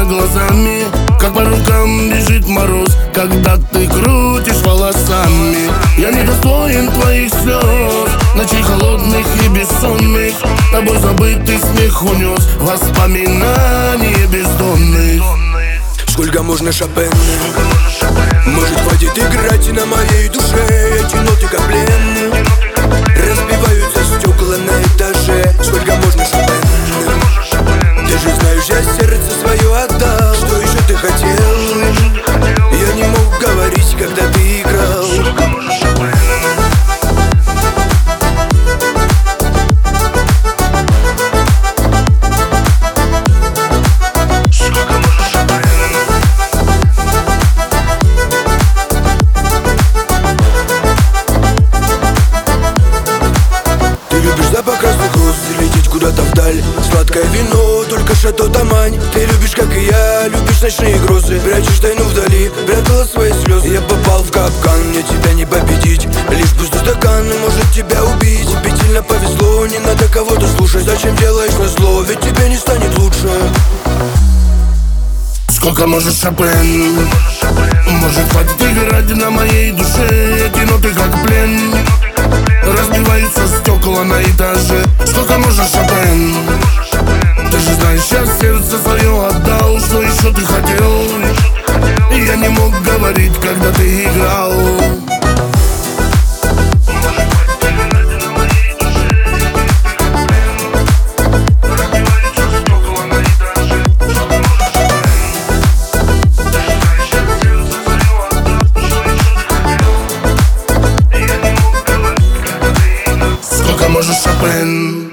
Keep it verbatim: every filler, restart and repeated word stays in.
меня глазами, как по рукам бежит мороз, когда ты крутишь волосами. Я не достоин твоих слез, ночей холодных и бессонных. Тобой забытый смех унес воспоминания бездонных. Сколько можно Шопена? Может, хватит играть на моей душе? Эти ноты как плен, разбиваются стекла на этаже. Сколько можно Шопена? Ты же знаешь, я сердце свое отдал. Что еще ты хотел? Я не мог говорить, когда ты играл. Запах красных роз, лететь куда-то вдаль. Сладкое вино, только шато Тамань. Ты любишь, как и я, любишь ночные грозы. Прячешь тайну вдали, прятала свои слезы. Я попал в капкан, мне тебя не победить. Лишь пустой стакан может тебя убить. Губительно повезло, не надо кого-то слушать. Зачем делаешь назло, ведь тебе не станет лучше. Сколько может Шопен? Может, хватит играть на моей душе? Эти ноты как плен, разбиваются стекла на этаже. Сколько может Шопен? Ты же знаешь, я сердце свое отдал. Что еще ты хотел? Я не мог говорить, когда ты играл. Сколько может Шопен?